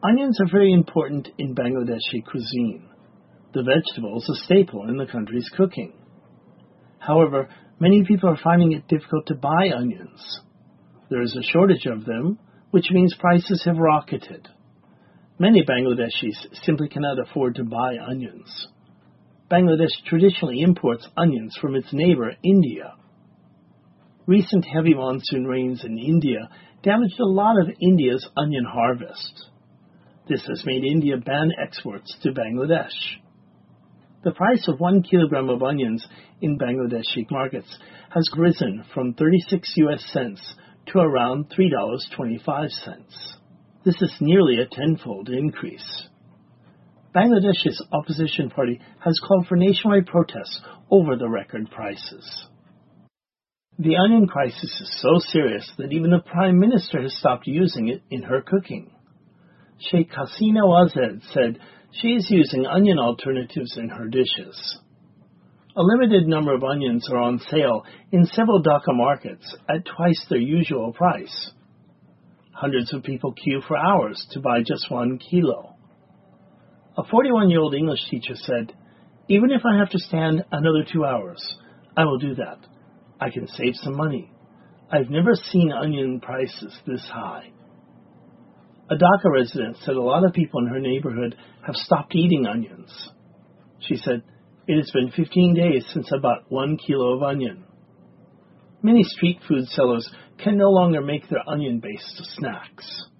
Onions are very important in Bangladeshi cuisine. The vegetable is a staple in the country's cooking. However, many people are finding it difficult to buy onions. There is a shortage of them, which means prices have rocketed. Many Bangladeshis simply cannot afford to buy onions. Bangladesh traditionally imports onions from its neighbor, India. Recent heavy monsoon rains in India damaged a lot of India's onion harvest. This has made India ban exports to Bangladesh. The price of 1 kilogram of onions in Bangladeshi markets has risen from 36 US cents to around $3.25. This is nearly a tenfold increase. Bangladesh's opposition party has called for nationwide protests over the record prices. The onion crisis is so serious that even the Prime Minister has stopped using it in her cooking. Sheikh Hasina Wazed said she is using onion alternatives in her dishes. A limited number of onions are on sale in several Dhaka markets at twice their usual price. Hundreds of people queue for hours to buy just 1 kilo. A 41-year-old English teacher said, "Even if I have to stand another 2 hours, I will do that. I can save some money. I've never seen onion prices this high." A Dhaka resident said a lot of people in her neighborhood have stopped eating onions. She said, "It has been 15 days since I bought 1 kilo of onion." Many street food sellers can no longer make their onion-based snacks.